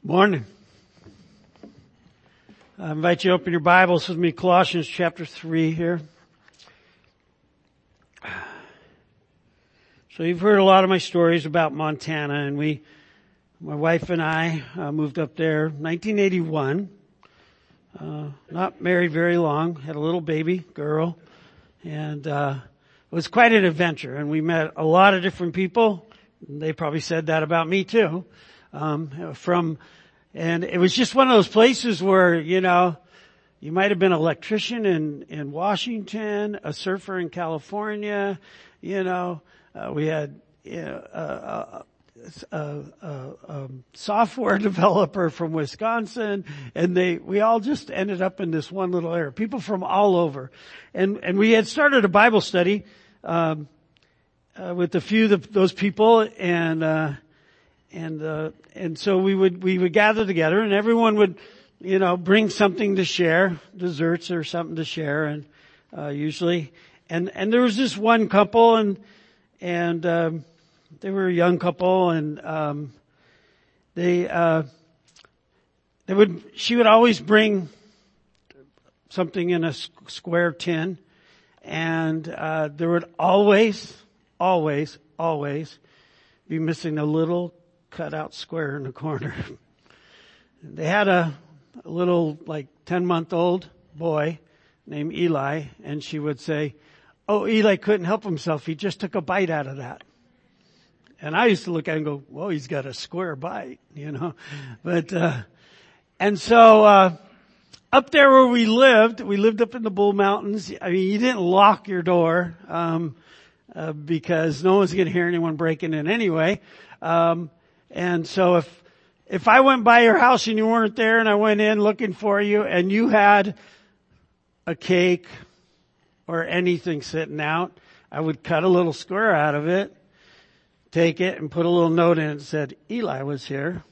Morning. I invite you to open your Bibles with me, Colossians chapter 3 here. So you've heard a lot of my stories about Montana, and my wife and I moved up there 1981. Not married very long, had a little baby girl, and it was quite an adventure, and we met a lot of different people. They probably said that about me too. And it was just one of those places where, you might have been an electrician in Washington, a surfer in California, we had, a software developer from Wisconsin, and we all just ended up in this one little area. People from all over. And we had started a Bible study, with a few of those people, and so we would gather together, and everyone would, bring something to share, desserts or something to share, and usually, and there was this one couple, and they were a young couple, and she would always bring something in a square tin, and there would always be missing a little cutout square in the corner. They had a little 10-month-old boy named Eli, and she would say, "Oh, Eli couldn't help himself. He just took a bite out of that." And I used to look at it and go, "Well, he's got a square bite, But, and so, up there where we lived up in the Bull Mountains. I mean, you didn't lock your door, because no one's going to hear anyone breaking in anyway. And so if I went by your house and you weren't there and I went in looking for you and you had a cake or anything sitting out, I would cut a little square out of it, take it and put a little note in it that said, "Eli was here."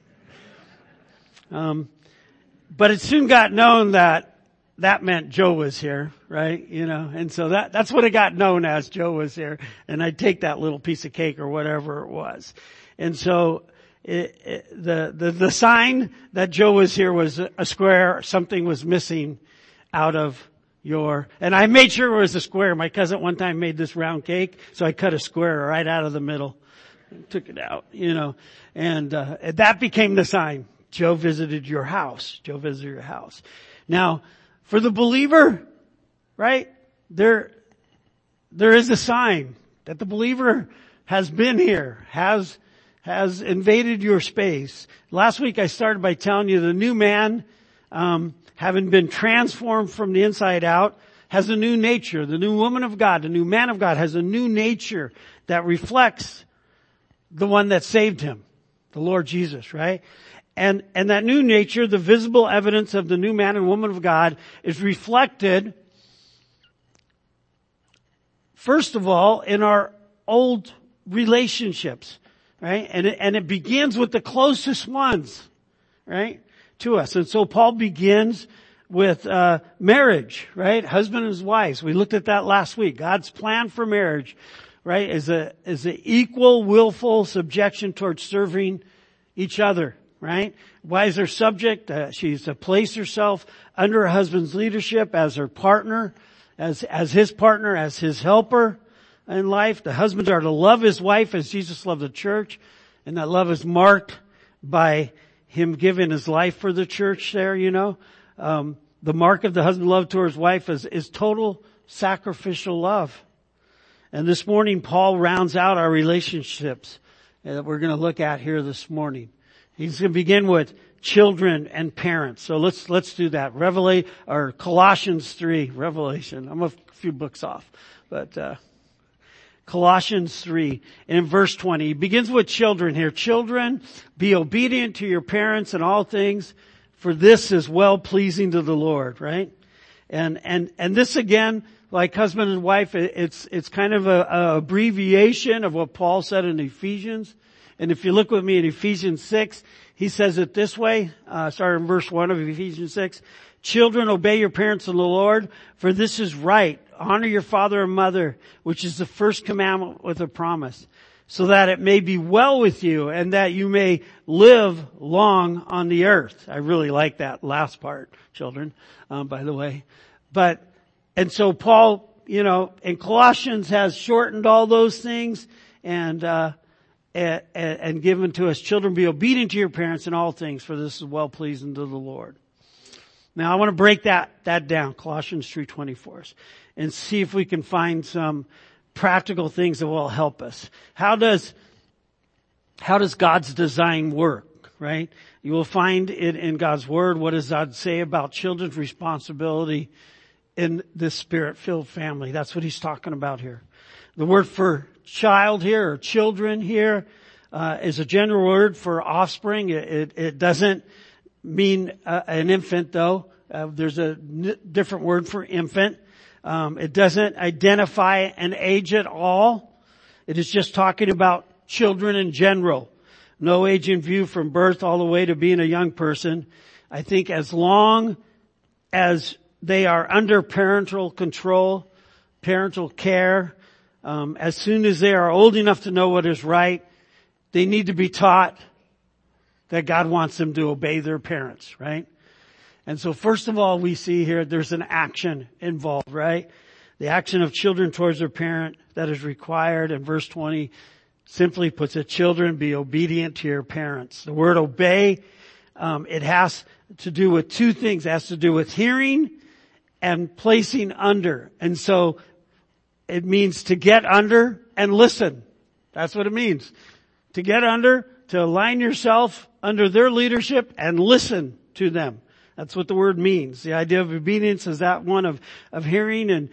But it soon got known that meant Joe was here, right? And so that's what it got known as, Joe was here. And I'd take that little piece of cake or whatever it was. And so the sign that Joe was here was a square. Something was missing out of and I made sure it was a square. My cousin one time made this round cake, so I cut a square right out of the middle and took it out, and that became the sign. Joe visited your house. Joe visited your house. Now, for the believer, right, there is a sign that the believer has been here, has invaded your space. Last week I started by telling you the new man, having been transformed from the inside out, has a new nature. The new woman of God, the new man of God has a new nature that reflects the one that saved him, the Lord Jesus, right? And that new nature, the visible evidence of the new man and woman of God, is reflected, first of all, in our old relationships, right? And it begins with the closest ones, right, to us. And so Paul begins with marriage, right? Husband and his wives. We looked at that last week. God's plan for marriage, right, is a equal, willful subjection towards serving each other. Right? Wives are subject. She's to place herself under her husband's leadership as her partner, as his partner, as his helper in life. The husbands are to love his wife as Jesus loved the church, and that love is marked by him giving his life for the church there, The mark of the husband's love towards his wife is total sacrificial love. And this morning, Paul rounds out our relationships that we're going to look at here this morning. He's going to begin with children and parents. So let's do that. Colossians 3, Revelation. I'm a few books off, but, Colossians 3 and in verse 20, he begins with children here. Children, be obedient to your parents in all things, for this is well pleasing to the Lord, right? And this again, like husband and wife, it's kind of a abbreviation of what Paul said in Ephesians. And if you look with me at Ephesians 6, he says it this way, starting in verse 1 of Ephesians 6. Children, obey your parents in the Lord, for this is right. Honor your father and mother, which is the first commandment with a promise, so that it may be well with you and that you may live long on the earth. I really like that last part, children, by the way. And so Paul, in Colossians has shortened all those things and given to us, children, be obedient to your parents in all things, for this is well pleasing to the Lord. Now I want to break that down, Colossians 3:24, and see if we can find some practical things that will help us. How does God's design work, right? You will find it in God's Word. What does God say about children's responsibility in this Spirit-filled family? That's what he's talking about here. The word for child here, or children here, is a general word for offspring. It doesn't mean an infant, though. There's a different word for infant. It doesn't identify an age at all. It is just talking about children in general. No age in view from birth all the way to being a young person. I think as long as they are under parental control, parental care, as soon as they are old enough to know what is right, they need to be taught that God wants them to obey their parents, right? And so first of all, we see here there's an action involved, right? The action of children towards their parent that is required. And verse 20 simply puts it, children, be obedient to your parents. The word obey, it has to do with two things. It has to do with hearing and placing under. And so it means to get under and listen. That's what it means. To get under, to align yourself under their leadership and listen to them. That's what the word means. The idea of obedience is that one of hearing and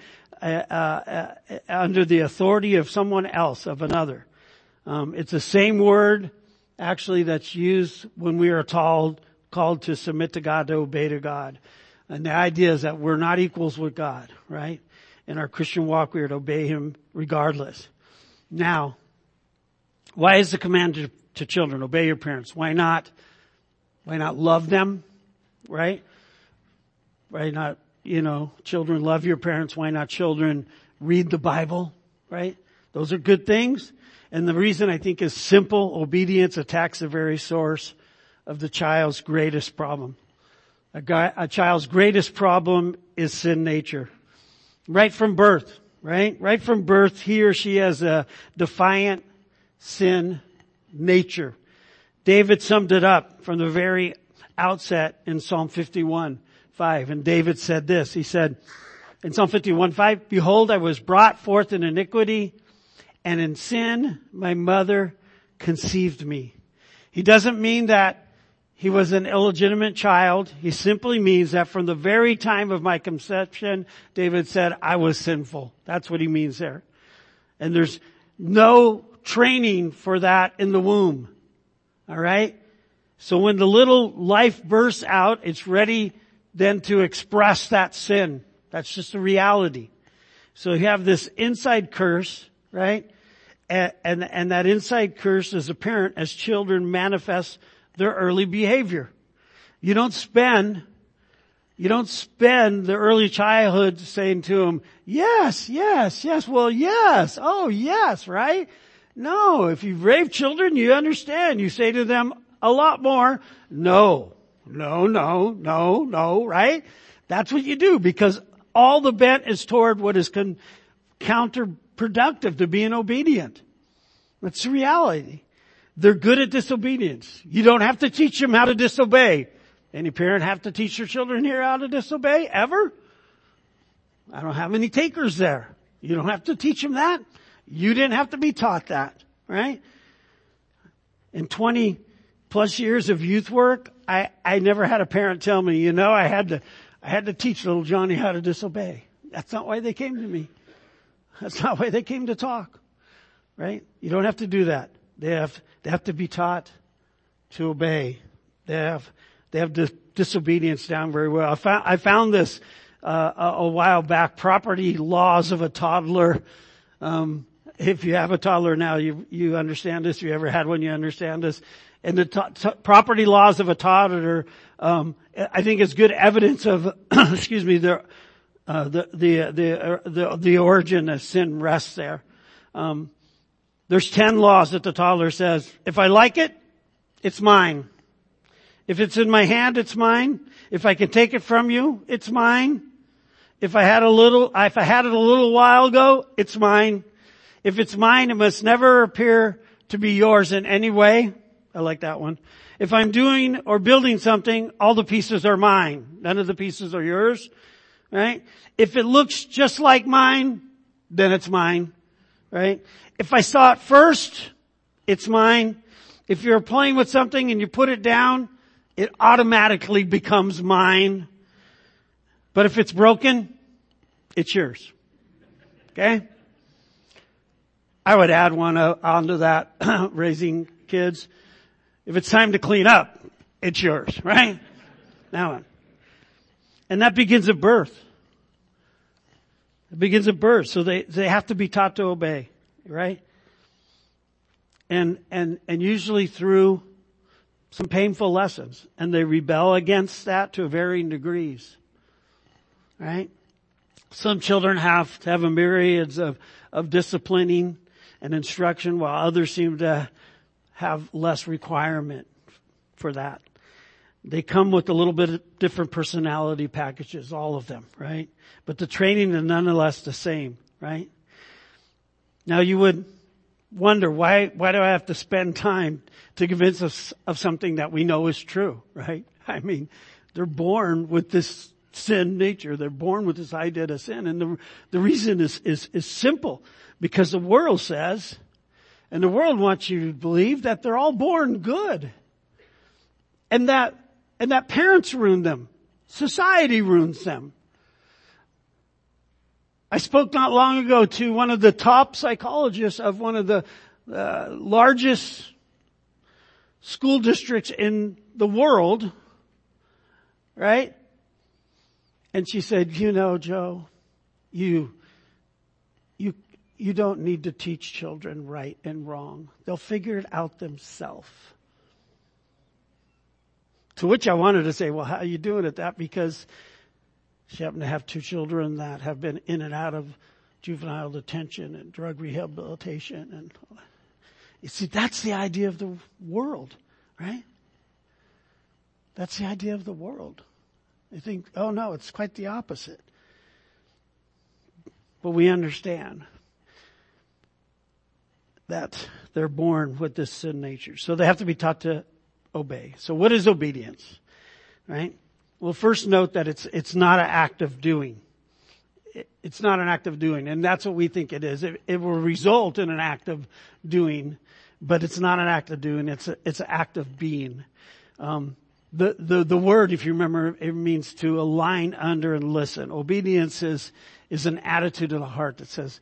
under the authority of someone else, of another. It's the same word actually that's used when we are called to submit to God, to obey to God. And the idea is that we're not equals with God, right? In our Christian walk, we are to obey Him regardless. Now, why is the command to children, obey your parents? Why not love them, right? Why not, children love your parents? Why not children read the Bible, right? Those are good things. And the reason I think is simple. Obedience attacks the very source of the child's greatest problem. A child's greatest problem is sin nature. Right from birth, right? Right from birth, he or she has a defiant sin nature. David summed it up from the very outset in Psalm 51:5. And David said this. He said in Psalm 51:5, behold, I was brought forth in iniquity, and in sin my mother conceived me. He doesn't mean that he was an illegitimate child. He simply means that from the very time of my conception, David said, I was sinful. That's what he means there. And there's no training for that in the womb. All right? So when the little life bursts out, it's ready then to express that sin. That's just a reality. So you have this inside curse, right? And that inside curse as a parent, as children manifest their early behavior. You don't spend the early childhood saying to them, yes, well, yes, oh, yes, right? No, if you've raised children, you understand. You say to them a lot more, no, right? That's what you do because all the bent is toward what is counterproductive to being obedient. That's the reality. They're good at disobedience. You don't have to teach them how to disobey. Any parent have to teach their children here how to disobey? Ever? I don't have any takers there. You don't have to teach them that. You didn't have to be taught that, right? In 20 plus years of youth work, I never had a parent tell me, I had to teach little Johnny how to disobey. That's not why they came to me. That's not why they came to talk, right? You don't have to do that. They have to be taught to obey. They have disobedience down very well. I found this a while back. Property laws of a toddler. If you have a toddler now, you understand this. If you ever had one, you understand this. And the property laws of a toddler, I think is good evidence of, the origin of sin rests there. There's 10 laws that the toddler says, if I like it, it's mine. If it's in my hand, it's mine. If I can take it from you, it's mine. If I had it a little while ago, it's mine. If it's mine, it must never appear to be yours in any way. I like that one. If I'm doing or building something, all the pieces are mine. None of the pieces are yours. Right? If it looks just like mine, then it's mine. Right? If I saw it first, it's mine. If you're playing with something and you put it down, it automatically becomes mine. But if it's broken, it's yours. Okay? I would add one onto that, raising kids. If it's time to clean up, it's yours, right? Now, and that begins at birth. It begins at birth. So they have to be taught to obey, right? And usually through some painful lessons. And they rebel against that to varying degrees. Right? Some children have to have a myriads of disciplining and instruction, while others seem to have less requirement for that. They come with a little bit of different personality packages, all of them, right? But the training is nonetheless the same, right? Now you would wonder, why do I have to spend time to convince us of something that we know is true, right? I mean, they're born with this sin nature. They're born with this idea of sin. And the reason is simple. Because the world says, and the world wants you to believe that they're all born good. And that parents ruin them. Society ruins them. I spoke not long ago to one of the top psychologists of one of the largest school districts in the world, right? And she said, Joe, you don't need to teach children right and wrong. They'll figure it out themselves. To which I wanted to say, well, how are you doing at that? Because she happened to have 2 children that have been in and out of juvenile detention and drug rehabilitation. And you see, that's the idea of the world, right? That's the idea of the world. They think, oh no, it's quite the opposite. But we understand that they're born with this sin nature. So they have to be taught to obey. So what is obedience? Right? Well, first note that it's not an act of doing. It's not an act of doing. And that's what we think it is. It will result in an act of doing, but it's not an act of doing. It's an act of being. The word, if you remember, it means to align under and listen. Obedience is an attitude of the heart that says,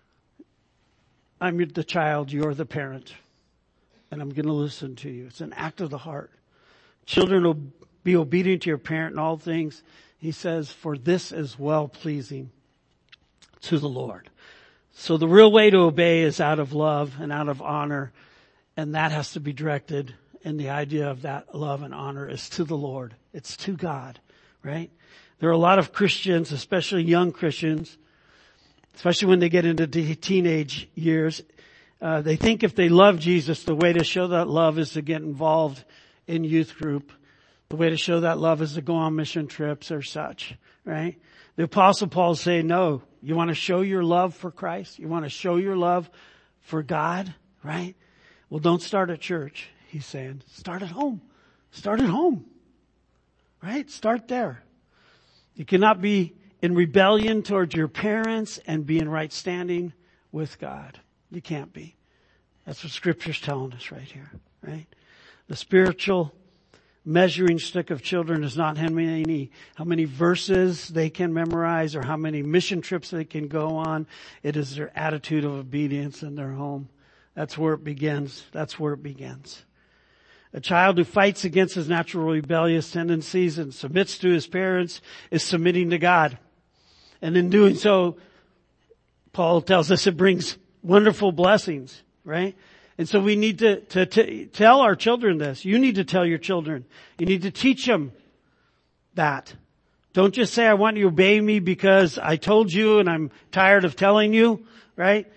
I'm the child, you're the parent, and I'm going to listen to you. It's an act of the heart. Children will be obedient to your parent in all things. He says, for this is well-pleasing to the Lord. So the real way to obey is out of love and out of honor, and that has to be directed. And the idea of that love and honor is to the Lord. It's to God, right? There are a lot of Christians, especially young Christians, especially when they get into the teenage years, they think if they love Jesus, the way to show that love is to get involved in youth group. The way to show that love is to go on mission trips or such, right? The Apostle Paul is saying, no, you want to show your love for Christ? You want to show your love for God, right? Well, don't start at church, he's saying. Start at home. Start at home, right? Start there. You cannot be in rebellion towards your parents and be in right standing with God. You can't be. That's what Scripture's telling us right here, right? The spiritual measuring stick of children is not how many verses they can memorize or how many mission trips they can go on. It is their attitude of obedience in their home. That's where it begins. That's where it begins. A child who fights against his natural rebellious tendencies and submits to his parents is submitting to God. And in doing so, Paul tells us it brings wonderful blessings, right? And so we need to tell our children this. You need to tell your children. You need to teach them that. Don't just say, I want you to obey me because I told you and I'm tired of telling you, right?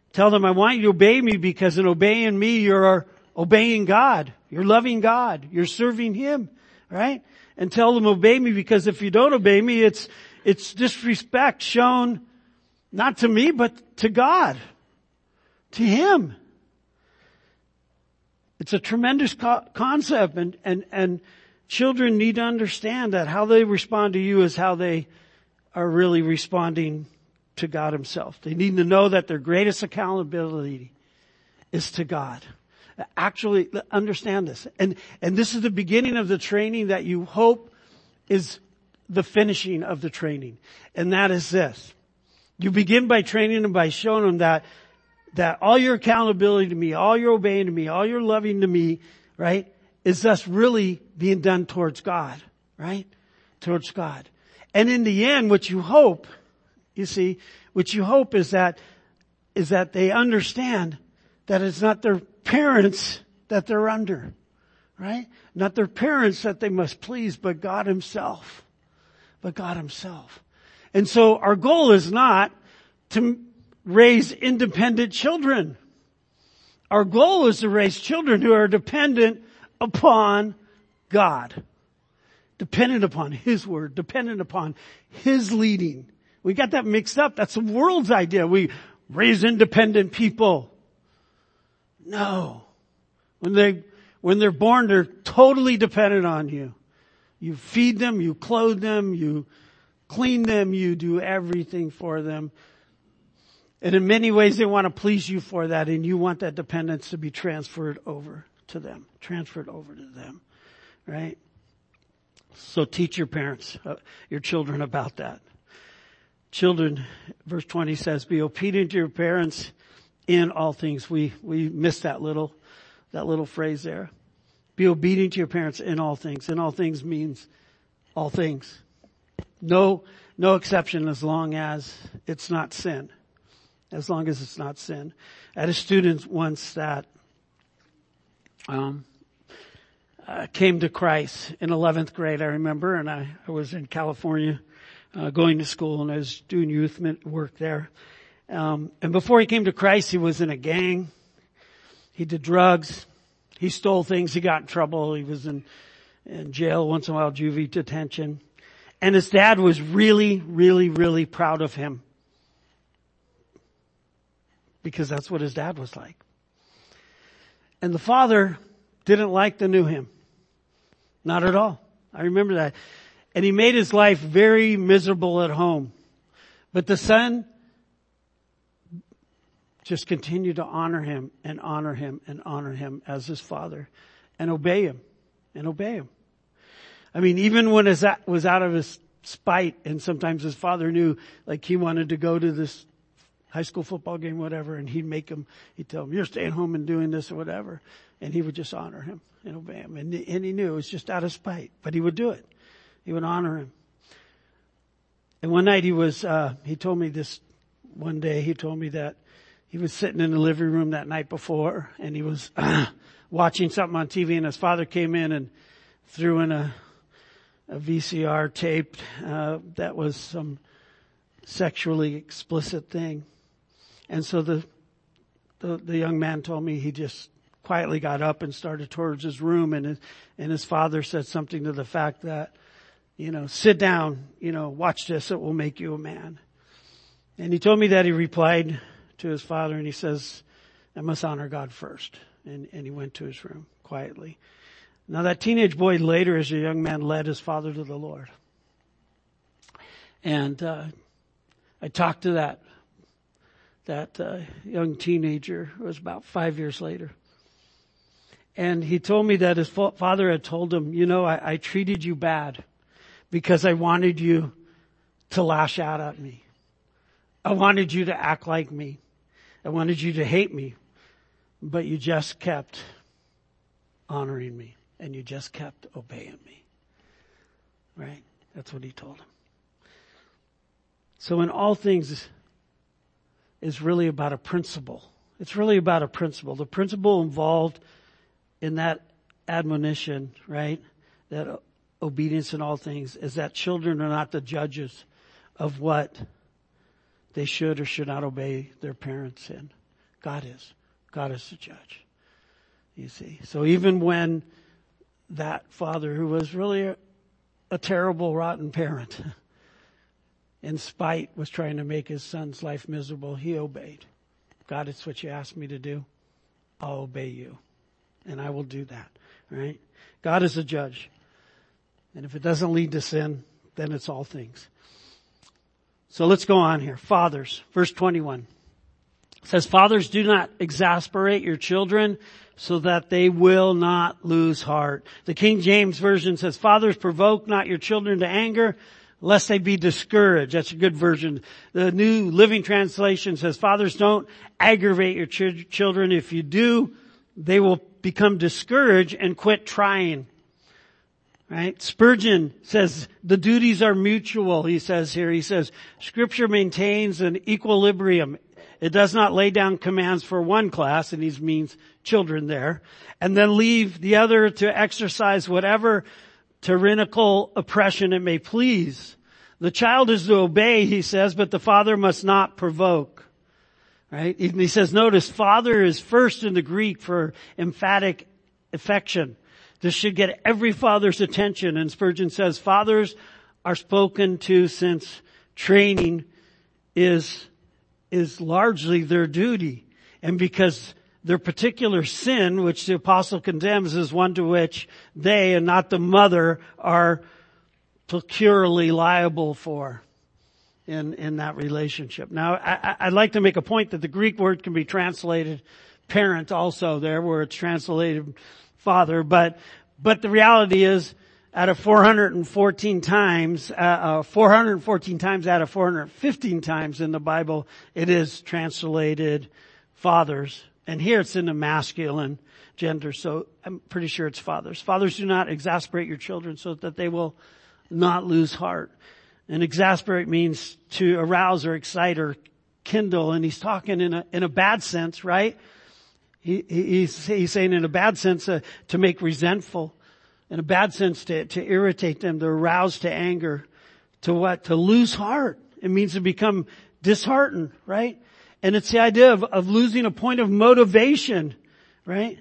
Tell them, I want you to obey me because in obeying me, you're obeying God. You're loving God. You're serving Him, right? And tell them, obey me because if you don't obey me, it's disrespect shown not to me, but to God, to Him. It's a tremendous concept, and children need to understand that how they respond to you is how they are really responding to God Himself. They need to know that their greatest accountability is to God. Actually, understand this. And this is the beginning of the training that you hope is the finishing of the training. And that is this. You begin by training them by showing them that all your accountability to me, all your obeying to me, all your loving to me, right, is thus really being done towards God, right? Towards God. And in the end, what you hope, you see, what you hope is that they understand that it's not their parents that they're under, right? Not their parents that they must please, but God Himself. But God Himself. And so our goal is not to raise independent children. Our goal is to raise children who are dependent upon God. Dependent upon His Word. Dependent upon His leading. We got that mixed up. That's the world's idea. We raise independent people. No. When they're born, they're totally dependent on you. You feed them, you clothe them, you clean them, you do everything for them. And in many ways they want to please you for that, and you want that dependence to be transferred over to them. Right? So teach your parents, your children about that. Children, verse 20 says, be obedient to your parents in all things. We missed that little phrase there. Be obedient to your parents in all things. In all things means all things. No exception as long as it's not sin. As long as it's not sin. I had a student once that came to Christ in 11th grade, I remember, and I was in California going to school, and I was doing youth work there. And before he came to Christ, he was in a gang. He did drugs. He stole things. He got in trouble. He was in jail once in a while, juvie detention. And his dad was really, really, really proud of him. Because that's what his dad was like. And the father didn't like the new him. Not at all. I remember that. And he made his life very miserable at home. But the son just continued to honor him and honor him and honor him as his father and obey him and obey him. I mean, even when it was out of his spite, and sometimes his father knew, like he wanted to go to this high school football game, whatever, and he'd tell him, you're staying home and doing this or whatever. And he would just honor him and obey him. And he knew it was just out of spite, but he would do it. He would honor him. And one night he told me this one day, he told me that he was sitting in the living room that night before, and he was watching something on TV, and his father came in and threw in a VCR tape that was some sexually explicit thing. And so the young man told me he just quietly got up and started towards his room, and his father said something to the fact that, sit down, watch this, it will make you a man. And he told me that he replied to his father, and he says, I must honor God first. And he went to his room quietly. Now that teenage boy later, as a young man, led his father to the Lord. And I talked to that young teenager. It was about 5 years later. And he told me that his father had told him, I treated you bad because I wanted you to lash out at me. I wanted you to act like me. I wanted you to hate me. But you just kept honoring me. And you just kept obeying me. Right? That's what he told him. So in all things is really about a principle. It's really about a principle. The principle involved in that admonition, right? That obedience in all things is that children are not the judges of what they should or should not obey their parents in. God is. God is the judge. You see. So even when that father, who was really a terrible, rotten parent, in spite was trying to make his son's life miserable, he obeyed. God, it's what you asked me to do. I'll obey you. And I will do that. Right? God is a judge. And if it doesn't lead to sin, then it's all things. So let's go on here. Fathers, verse 21. It says, fathers, do not exasperate your children so that they will not lose heart. The King James Version says, fathers, provoke not your children to anger, lest they be discouraged. That's a good version. The New Living Translation says, fathers, don't aggravate your children. If you do, they will become discouraged and quit trying. Right? Spurgeon says the duties are mutual, he says here. He says, Scripture maintains an equilibrium. It does not lay down commands for one class, and he means children there, and then leave the other to exercise whatever tyrannical oppression it may please. The child is to obey, he says, but the father must not provoke. Right? And he says, notice, father is first in the Greek for emphatic affection. This should get every father's attention. And Spurgeon says, fathers are spoken to since training is largely their duty. And because their particular sin, which the apostle condemns, is one to which they and not the mother are peculiarly liable for in that relationship. Now, I'd like to make a point that the Greek word can be translated parent also there, where it's translated father, but the reality is, out of 414 times out of 415 times in the Bible, it is translated fathers. And here it's in the masculine gender, so I'm pretty sure it's fathers. Fathers, do not exasperate your children so that they will not lose heart. And exasperate means to arouse or excite or kindle, and he's talking in a bad sense, right? He's saying in a bad sense to make resentful, in a bad sense to irritate them, to arouse to anger, to what? To lose heart. It means to become disheartened, right? And it's the idea of losing a point of motivation, right?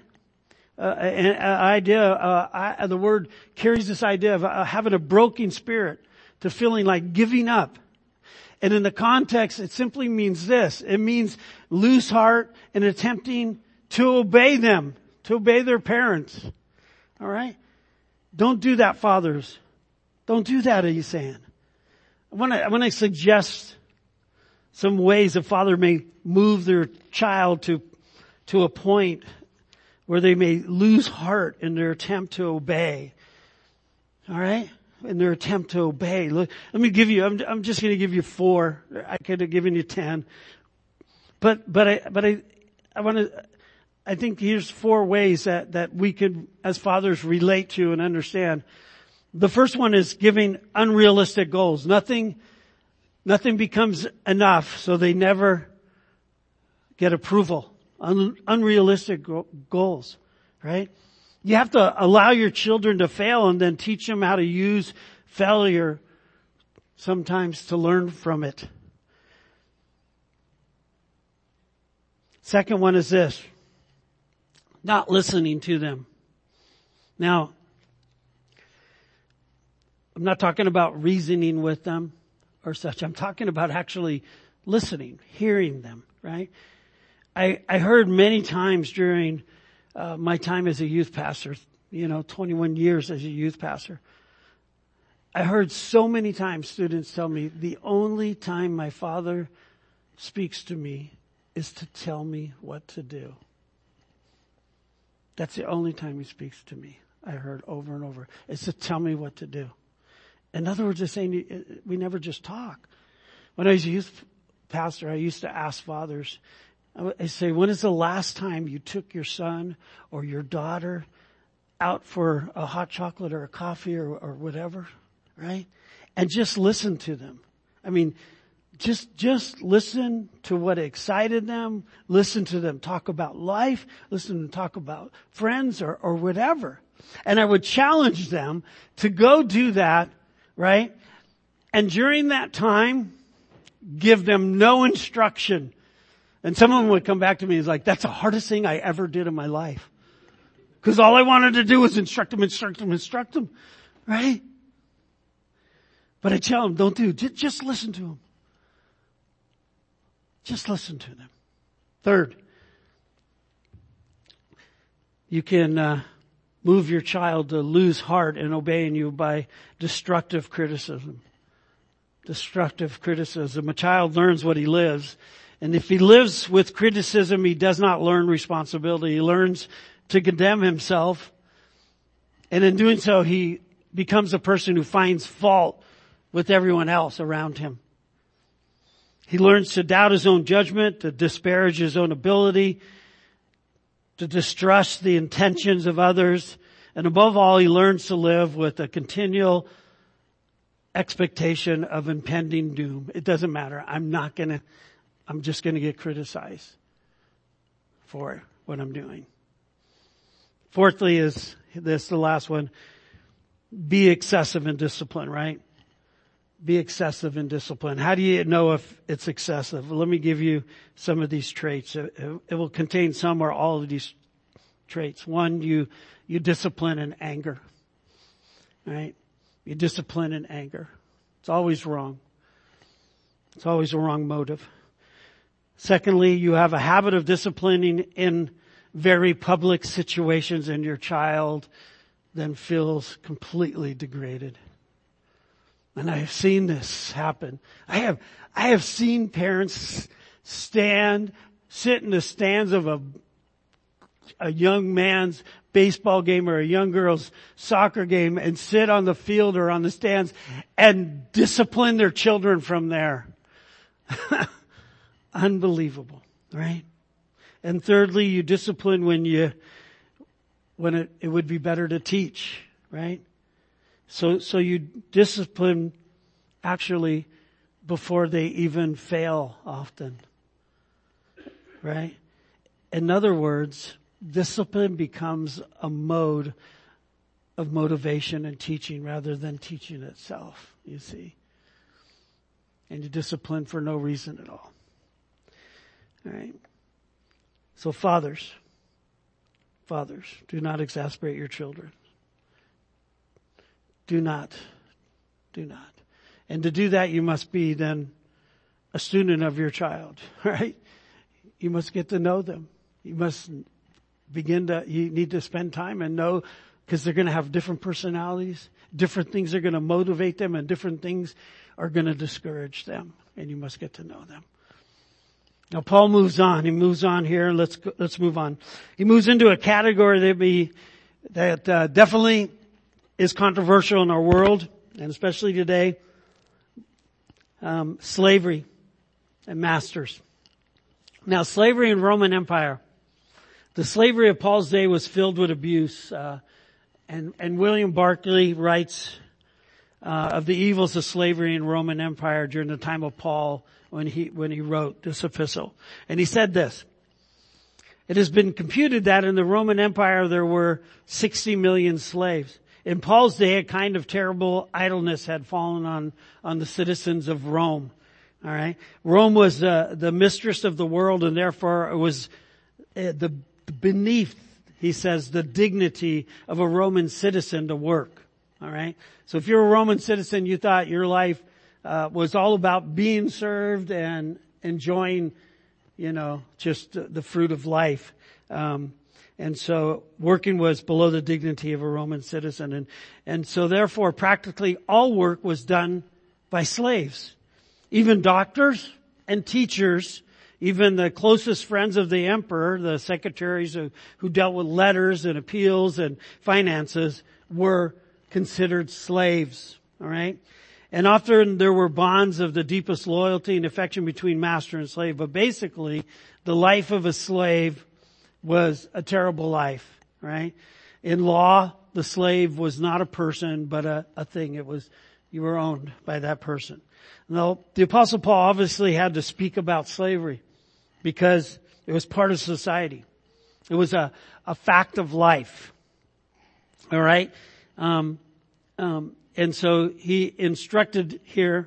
The word carries this idea of having a broken spirit, to feeling like giving up. And in the context, it simply means this. It means lose heart and attempting to obey them, to obey their parents. All right? Don't do that, fathers. Don't do that, he's saying. I want to suggest some ways a father may move their child to a point where they may lose heart in their attempt to obey. All right? In their attempt to obey. Look, let me give you, I'm just going to give you 4. I could have given you 10. But I think here's 4 ways that we could, as fathers, relate to and understand. The first one is giving unrealistic goals. Nothing becomes enough, so they never get approval. Unrealistic goals, right? You have to allow your children to fail and then teach them how to use failure sometimes to learn from it. Second one is this. Not listening to them. Now, I'm not talking about reasoning with them or such. I'm talking about actually listening, hearing them, right? I heard many times during my time as a youth pastor, 21 years as a youth pastor. I heard so many times students tell me, the only time my father speaks to me is to tell me what to do. That's the only time he speaks to me. I heard over and over. It's to tell me what to do. In other words, they're saying we never just talk. When I was a youth pastor, I used to ask fathers, I say, when is the last time you took your son or your daughter out for a hot chocolate or a coffee or whatever, right? And just listen to them. I mean, just listen to what excited them. Listen to them talk about life. Listen to them talk about friends or whatever. And I would challenge them to go do that, right? And during that time, give them no instruction And someone would come back to me and is like, that's the hardest thing I ever did in my life. Because all I wanted to do was instruct them. Right? But I tell them, don't do it. Just listen to them. Just listen to them. Third, you can move your child to lose heart in obeying you by destructive criticism. Destructive criticism. A child learns what he lives. And if he lives with criticism, he does not learn responsibility. He learns to condemn himself. And in doing so, he becomes a person who finds fault with everyone else around him. He learns to doubt his own judgment, to disparage his own ability, to distrust the intentions of others. And above all, he learns to live with a continual expectation of impending doom. It doesn't matter. I'm just going to get criticized for what I'm doing. Fourthly is this, the last one. Be excessive in discipline, right? Be excessive in discipline. How do you know if it's excessive? Let me give you some of these traits. It will contain some or all of these traits. One, you discipline in anger, right? You discipline in anger. It's always wrong. It's always a wrong motive. Secondly, you have a habit of disciplining in very public situations, and your child then feels completely degraded. And I have seen this happen. I have seen parents sit in the stands of a young man's baseball game or a young girl's soccer game and sit on the field or on the stands and discipline their children from there. Unbelievable, right? And thirdly, you discipline when it would be better to teach, right? So you discipline actually before they even fail often, right? In other words, discipline becomes a mode of motivation and teaching rather than teaching itself, you see. And you discipline for no reason at all. All right. So fathers, do not exasperate your children. Do not. And to do that, you must be then a student of your child, right? You must get to know them. You must you need to spend time and know, because they're going to have different personalities. Different things are going to motivate them and different things are going to discourage them. And you must get to know them. Now Paul moves on. He moves on here. Let's move on. He moves into a category that definitely is controversial in our world, and especially today. Slavery and masters. Now, slavery in Roman Empire. The slavery of Paul's day was filled with abuse. And William Barclay writes of the evils of slavery in Roman Empire during the time of Paul when he wrote this epistle. And he said this: it has been computed that in the Roman Empire there were 60 million slaves. In Paul's day, a kind of terrible idleness had fallen on the citizens of Rome. All right. Rome was the mistress of the world, and therefore it was beneath, he says, the dignity of a Roman citizen to work. All right. So if you're a Roman citizen, you thought your life was all about being served and enjoying, just the fruit of life. And so working was below the dignity of a Roman citizen. And so therefore practically all work was done by slaves. Even doctors and teachers, even the closest friends of the emperor, the secretaries who dealt with letters and appeals and finances, were considered slaves. All right. And often there were bonds of the deepest loyalty and affection between master and slave. But basically, the life of a slave was a terrible life, right? In law, the slave was not a person, but a thing. You were owned by that person. Now, the Apostle Paul obviously had to speak about slavery because it was part of society. It was a fact of life. All right? And so he instructed here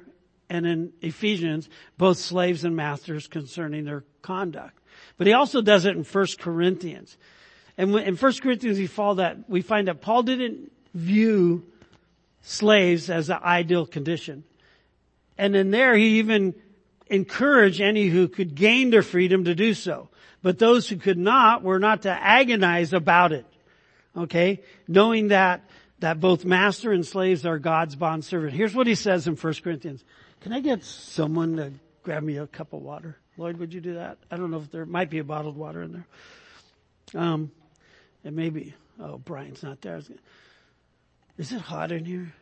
and in Ephesians, both slaves and masters concerning their conduct. But he also does it in 1 Corinthians. And in 1 Corinthians we find that Paul didn't view slaves as the ideal condition. And in there he even encouraged any who could gain their freedom to do so. But those who could not were not to agonize about it. Okay? Knowing that both master and slaves are God's bondservant. Here's what he says in 1 Corinthians. Can I get someone to grab me a cup of water? Lloyd, would you do that? I don't know if there might be a bottled water in there. It may be. Oh, Brian's not there. Is it hot in here?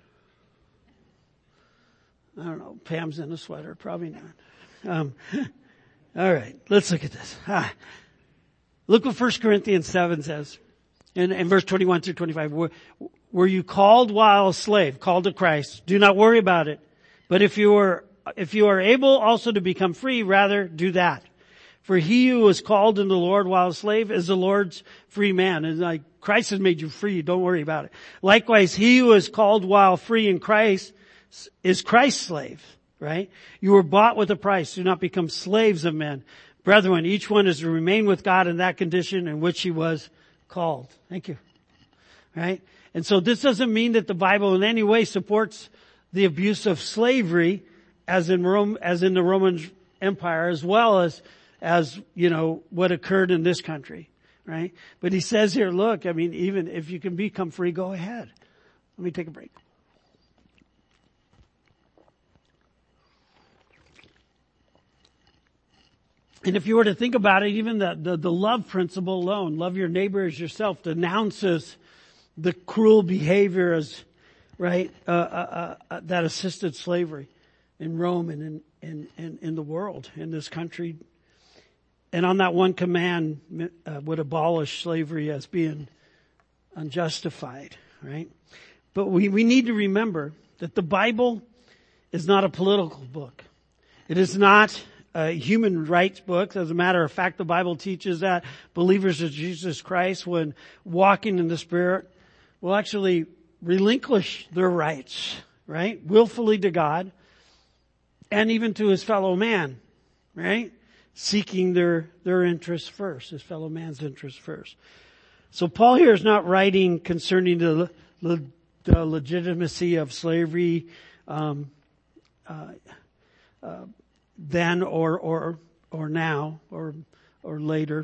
I don't know. Pam's in a sweater. Probably not. All right. Let's look at this. Look what 1 Corinthians 7 says. In verse 21 through 25. Were you called while a slave, called to Christ? Do not worry about it. But if you are able also to become free, rather do that. For he who was called in the Lord while a slave is the Lord's free man. And like Christ has made you free. Don't worry about it. Likewise, he who is called while free in Christ is Christ's slave, right? You were bought with a price. Do not become slaves of men. Brethren, each one is to remain with God in that condition in which he was called. Thank you. Right? And so this doesn't mean that the Bible in any way supports the abuse of slavery as in the Roman Empire, as well as what occurred in this country, right? But he says here, look, I mean, even if you can become free, go ahead. Let me take a break. And if you were to think about it, even the love principle alone, love your neighbor as yourself, denounces the cruel behavior as, right, that assisted slavery in Rome and in the world, in this country. And on that one command would abolish slavery as being unjustified, right? But we need to remember that the Bible is not a political book. It is not a human rights book. As a matter of fact, the Bible teaches that believers of Jesus Christ, when walking in the Spirit, will actually relinquish their rights, right? Willfully to God and even to his fellow man, right? Seeking their interests first, his fellow man's interests first. So Paul here is not writing concerning the legitimacy of slavery, then or now or later,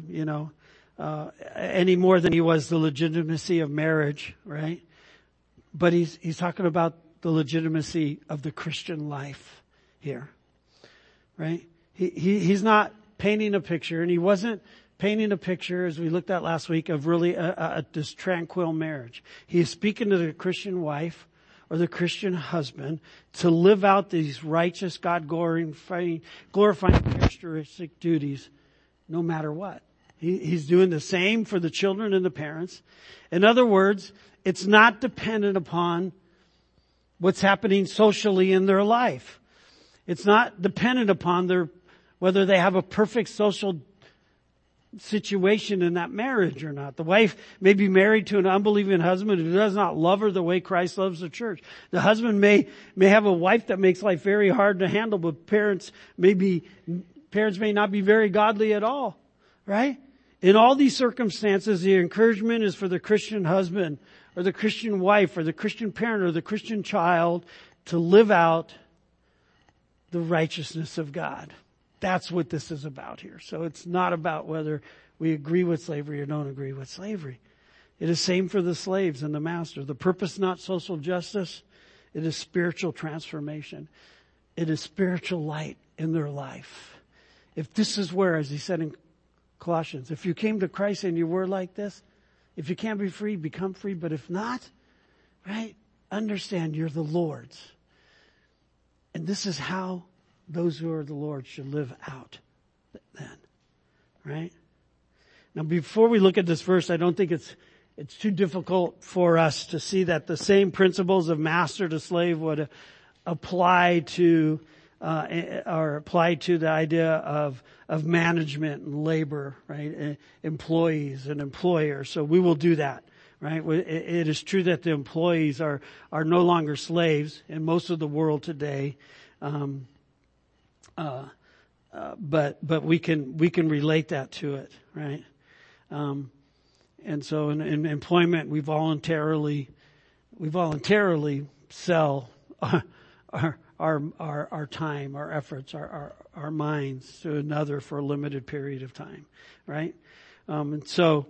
any more than he was the legitimacy of marriage, right? But he's talking about the legitimacy of the Christian life here, right? He's not painting a picture, and he wasn't painting a picture, as we looked at last week, of really this tranquil marriage. He is speaking to the Christian wife or the Christian husband to live out these righteous, God-glorifying characteristic duties no matter what. He's doing the same for the children and the parents. In other words, it's not dependent upon what's happening socially in their life. It's not dependent upon whether they have a perfect social situation in that marriage or not. The wife may be married to an unbelieving husband who does not love her the way Christ loves the church. The husband may have a wife that makes life very hard to handle, but parents may not be very godly at all, right? In all these circumstances, the encouragement is for the Christian husband or the Christian wife or the Christian parent or the Christian child to live out the righteousness of God. That's what this is about here. So it's not about whether we agree with slavery or don't agree with slavery. It is same for the slaves and the master. The purpose, not social justice. It is spiritual transformation. It is spiritual light in their life. If this is where, as he said in Colossians, if you came to Christ and you were like this, if you can't be free, become free. But if not, right, understand you're the Lord's. And this is how those who are the Lord should live out then, right? Now, before we look at this verse, I don't think it's too difficult for us to see that the same principles of master to slave would apply to the idea of management and labor, right? Employees and employers. So we will do that, right? It is true that the employees are no longer slaves in most of the world today. But we can relate that to it, right? And so in employment, we voluntarily sell our time, our efforts, our minds to another for a limited period of time, right? And so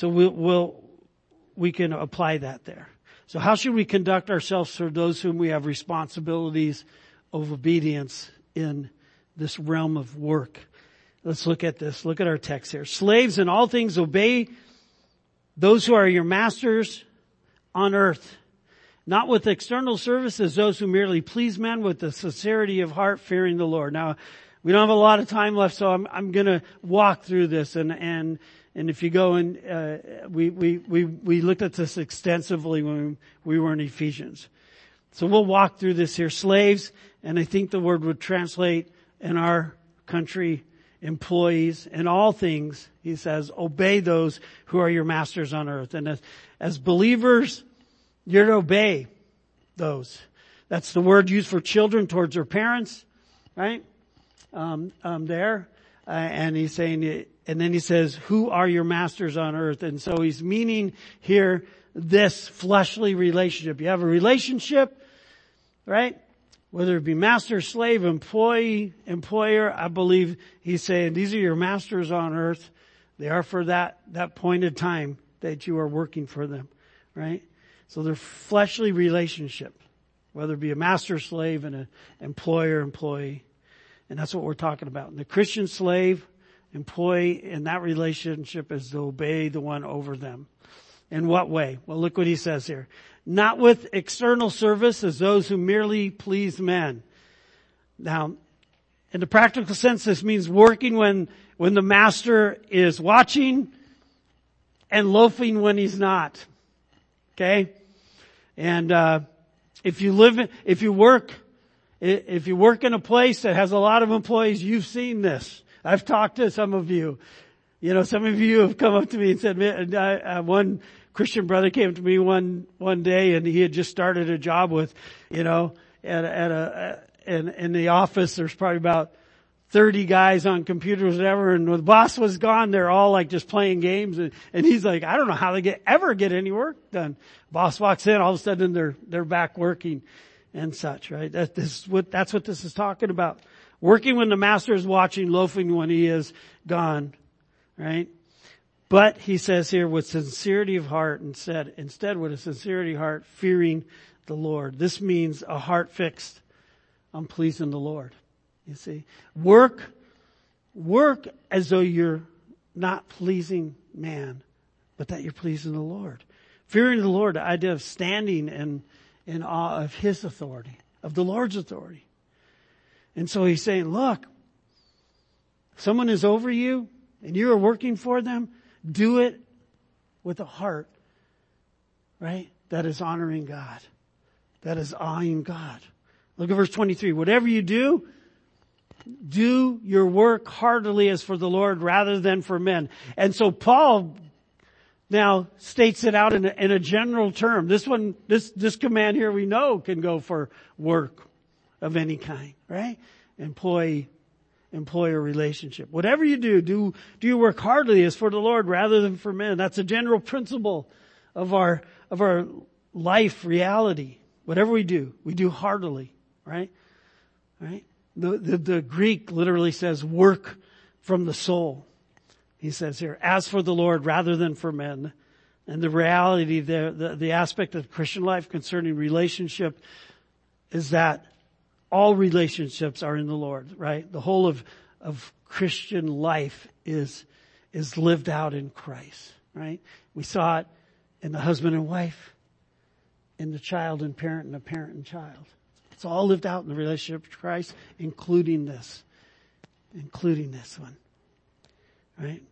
we can apply that there. So how should we conduct ourselves toward those whom we have responsibilities of obedience in this realm of work? Let's look at this. Look at our text here. Slaves, in all things obey those who are your masters on earth, not with external service as those who merely please men, with the sincerity of heart, fearing the Lord. Now, we don't have a lot of time left, so I'm going to walk through this. And if you go and we looked at this extensively when we were in Ephesians. So we'll walk through this here. Slaves, and I think the word would translate in our country, employees. In all things, he says, obey those who are your masters on earth. And as believers, you're to obey those. That's the word used for children towards their parents, right? There. And he's saying, and then he says, who are your masters on earth? And so he's meaning here this fleshly relationship. You have a relationship, right? Whether it be master, slave, employee, employer, I believe he's saying these are your masters on earth. They are for that pointed time that you are working for them, right? So they're fleshly relationship, whether it be a master, slave, and an employer, employee. And that's what we're talking about. And the Christian slave, employee in that relationship is to obey the one over them. In what way? Well, look what he says here. Not with external service as those who merely please men. Now, in the practical sense, this means working when the master is watching and loafing when he's not. Okay? And, if you work in a place that has a lot of employees, you've seen this. I've talked to some of you. You know, some of you have come up to me and said, one Christian brother came to me one day and he had just started a job with, you know, in the office there's probably about 30 guys on computers, whatever, and when the boss was gone, they're all like just playing games, and he's like, I don't know how they ever get any work done. Boss walks in, all of a sudden they're back working and such, right? That's what this is talking about. Working when the master is watching, loafing when he is gone, right? But he says here with sincerity of heart instead with a sincerity of heart, fearing the Lord. This means a heart fixed on pleasing the Lord. You see, work as though you're not pleasing man, but that you're pleasing the Lord. Fearing the Lord, the idea of standing in awe of His authority, of the Lord's authority. And so he's saying, look, someone is over you and you are working for them, do it with a heart, right? That is honoring God. That is awing God. Look at verse 23. Whatever you do your work heartily as for the Lord rather than for men. And so Paul now states it out in a general term. This command here we know can go for work of any kind, right? Employer relationship. Whatever you do your work heartily as for the Lord rather than for men. That's a general principle of our life reality. Whatever we do heartily, right? Right? The Greek literally says work from the soul. He says here, as for the Lord rather than for men. And the reality, the aspect of Christian life concerning relationship is that all relationships are in the Lord, right? The whole of Christian life is lived out in Christ, right? We saw it in the husband and wife, in the child and parent, and the parent and child. It's all lived out in the relationship with Christ, including this one, right?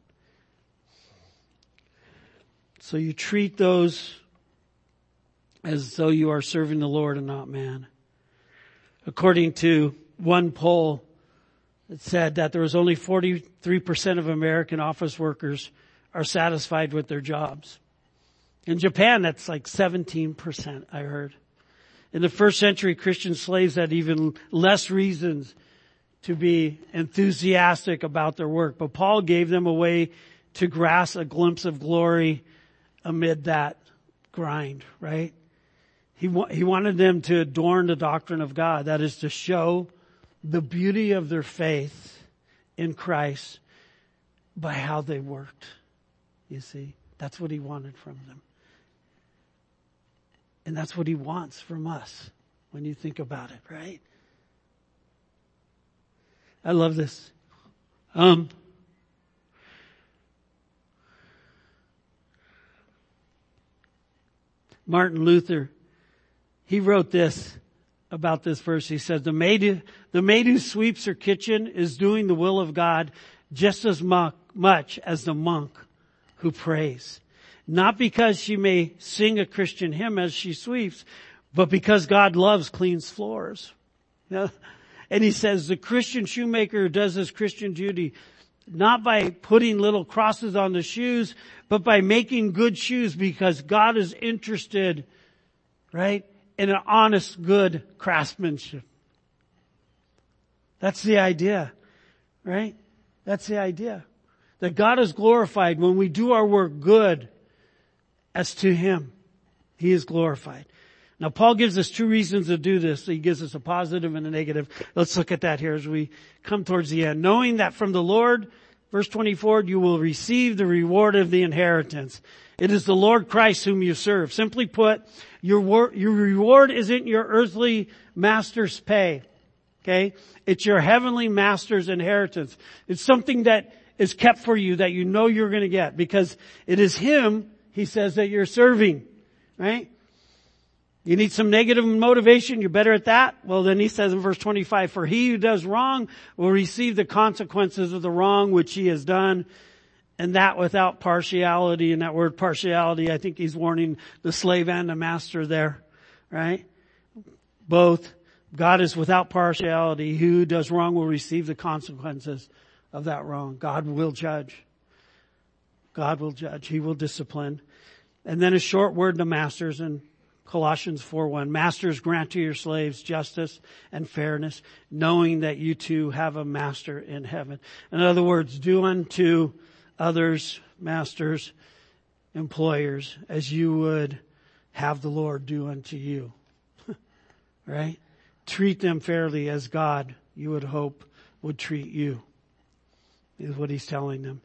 So you treat those as though you are serving the Lord and not man. According to one poll, it said that there was only 43% of American office workers are satisfied with their jobs. In Japan, that's like 17%, I heard. In the first century, Christian slaves had even less reasons to be enthusiastic about their work. But Paul gave them a way to grasp a glimpse of glory amid that grind, right? He wanted them to adorn the doctrine of God. That is to show the beauty of their faith in Christ by how they worked. You see, that's what he wanted from them. And that's what he wants from us when you think about it, right? I love this. Martin Luther, he wrote this about this verse. He says, the maid who sweeps her kitchen is doing the will of God just as much as the monk who prays. Not because she may sing a Christian hymn as she sweeps, but because God loves clean floors. And he says the Christian shoemaker does his Christian duty not by putting little crosses on the shoes, but by making good shoes because God is interested, right, in an honest, good craftsmanship. That's the idea, right? That's the idea. That God is glorified when we do our work good as to Him. He is glorified. Now Paul gives us two reasons to do this. He gives us a positive and a negative. Let's look at that here as we come towards the end. Knowing that from the Lord, verse 24, you will receive the reward of the inheritance. It is the Lord Christ whom you serve. Simply put, your reward isn't your earthly master's pay. Okay? It's your heavenly master's inheritance. It's something that is kept for you that you know you're going to get because it is Him, he says, that you're serving. Right? You need some negative motivation, you're better at that? Well, then he says in verse 25, for he who does wrong will receive the consequences of the wrong which he has done, and that without partiality. And that word partiality, I think he's warning the slave and the master there, right? Both. God is without partiality. He who does wrong will receive the consequences of that wrong. God will judge. God will judge. He will discipline. And then a short word to masters in Colossians 4:1. Masters, grant to your slaves justice and fairness, knowing that you too have a master in heaven. In other words, do unto others, masters, employers, as you would have the Lord do unto you. Right? Treat them fairly as God, you would hope, would treat you, is what he's telling them.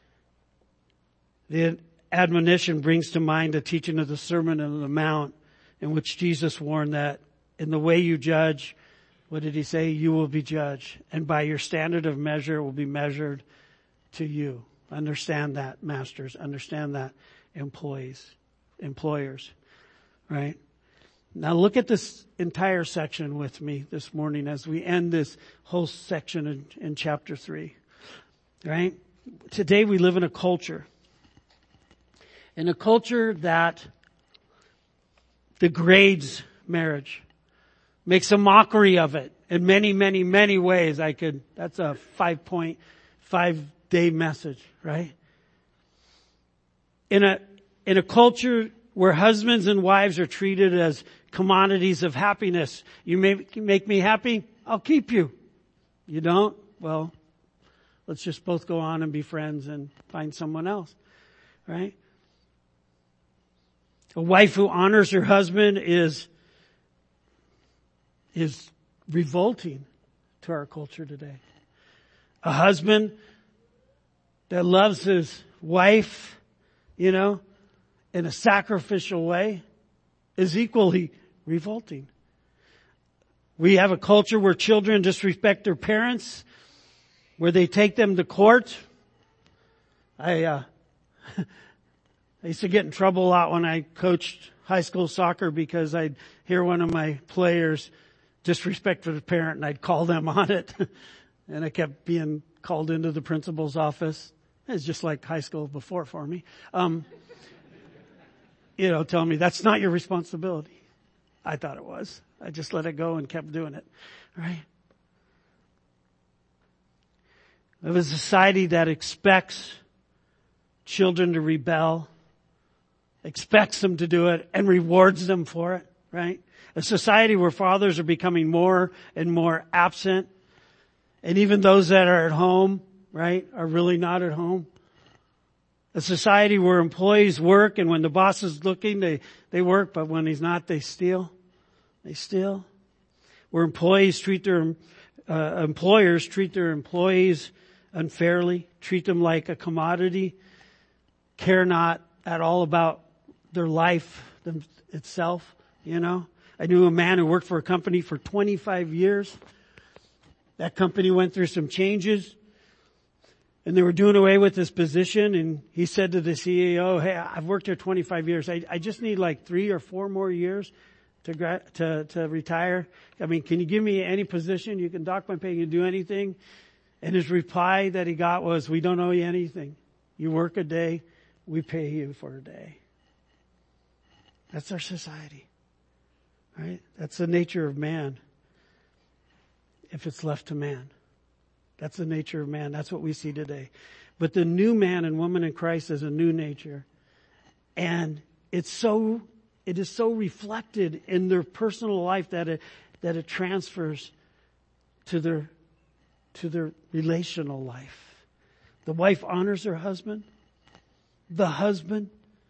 The admonition brings to mind the teaching of the Sermon on the Mount, in which Jesus warned that in the way you judge, what did he say? You will be judged. And by your standard of measure, it will be measured to you. Understand that, masters. Understand that, employers. Right? Now look at this entire section with me this morning as we end this whole section in chapter 3. Right? Today we live in a culture. In a culture that degrades marriage, makes a mockery of it in many, many, many ways. That's a 5.5-day message, right? In a culture where husbands and wives are treated as commodities of happiness. You make me happy, I'll keep you. You don't? Well, let's just both go on and be friends and find someone else, right? A wife who honors her husband is revolting to our culture today. A husband that loves his wife, in a sacrificial way is equally revolting. We have a culture where children disrespect their parents, where they take them to court. I used to get in trouble a lot when I coached high school soccer because I'd hear one of my players disrespect the parent and I'd call them on it. And I kept being called into the principal's office. It's just like high school before for me. Telling me that's not your responsibility. I thought it was. I just let it go and kept doing it. Right? We have a society that expects children to rebel, expects them to do it, and rewards them for it, right? A society where fathers are becoming more and more absent And even those that are at home, right, are really not at home. A society where employees work, and when the boss is looking, they work, but when he's not, they steal. They steal. Where employers treat their employees unfairly, treat them like a commodity, care not at all about their life itself, you know. I knew a man who worked for a company for 25 years. That company went through some changes, and they were doing away with his position, and he said to the CEO, "Hey, I've worked here 25 years. I just need like 3 or 4 more years to retire. I mean, can you give me any position? You can dock my pay, you can do anything." And his reply that he got was, "We don't owe you anything. You work a day, we pay you for a day." That's our society, right? That's the nature of man, if it's left to man. That's the nature of man. That's what we see today. But the new man and woman in Christ is a new nature. And it is so reflected in their personal life that it transfers to their relational life. The wife honors her husband. The husband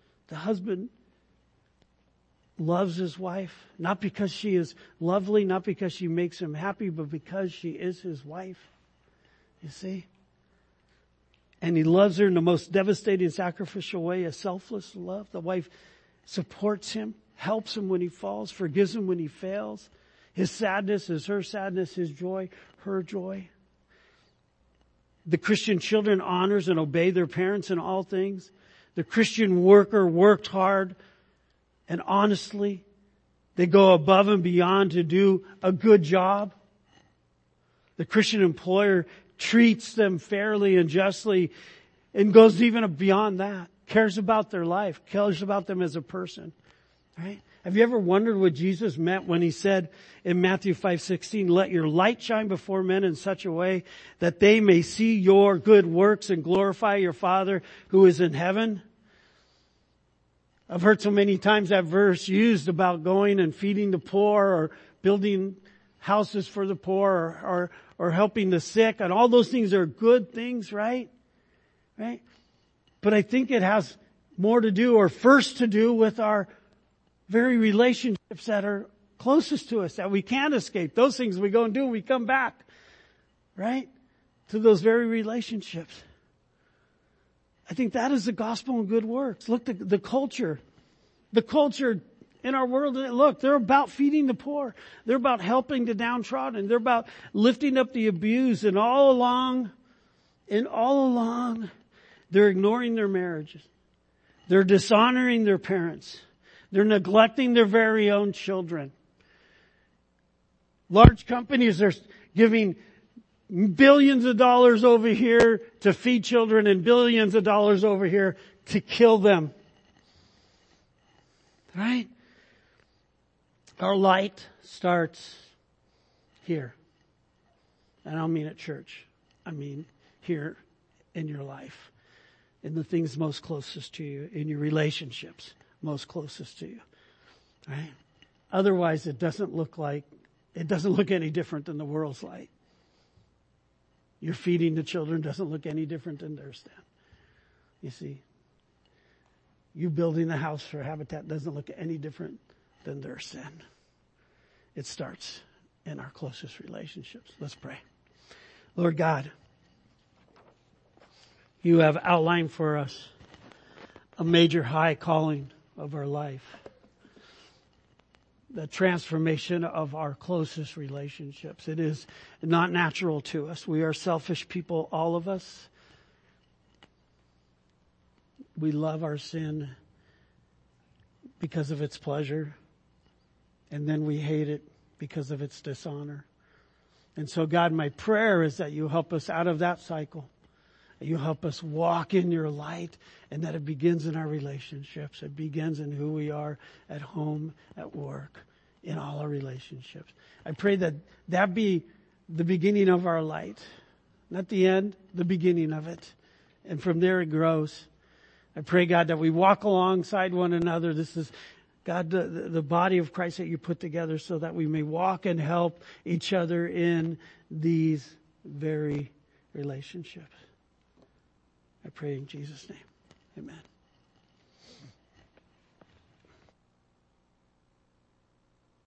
loves his wife, not because she is lovely, not because she makes him happy, but because she is his wife. You see? And he loves her in the most devastating, sacrificial way, a selfless love. The wife supports him, helps him when he falls, forgives him when he fails. His sadness is her sadness, his joy, her joy. The Christian children honors and obey their parents in all things. The Christian worker worked hard and honestly. They go above and beyond to do a good job. The Christian employer treats them fairly and justly and goes even beyond that. Cares about their life, cares about them as a person. Right? Have you ever wondered what Jesus meant when he said in Matthew 5:16, "Let your light shine before men in such a way that they may see your good works and glorify your Father who is in heaven"? I've heard so many times that verse used about going and feeding the poor or building houses for the poor or helping the sick, and all those things are good things, right? Right? But I think it has more to do, or first to do, with our very relationships that are closest to us, that we can't escape. Those things we go and do and we come back, right? To those very relationships. I think that is the gospel and good works. Look, the culture in our world, look, they're about feeding the poor. They're about helping the downtrodden. They're about lifting up the abused. And all along, they're ignoring their marriages. They're dishonoring their parents. They're neglecting their very own children. Large companies are giving billions of dollars over here to feed children and billions of dollars over here to kill them. Right? Our light starts here. And I don't mean at church. I mean here in your life. In the things most closest to you. In your relationships most closest to you. Right? Otherwise, it doesn't look any different than the world's light. Your feeding the children doesn't look any different than theirs then. You see? You building the house for Habitat doesn't look any different than their sin. It starts in our closest relationships. Let's pray. Lord God, you have outlined for us a major high calling of our life. The transformation of our closest relationships. It is not natural to us. We are selfish people, all of us. We love our sin because of its pleasure, and then we hate it because of its dishonor. And so, God, my prayer is that you help us out of that cycle. That you help us walk in your light, and that it begins in our relationships. It begins in who we are at home, at work, in all our relationships. I pray that that be the beginning of our light. Not the end, the beginning of it. And from there it grows. I pray, God, that we walk alongside one another. This is, God, the body of Christ that you put together so that we may walk and help each other in these very relationships. I pray in Jesus' name. Amen.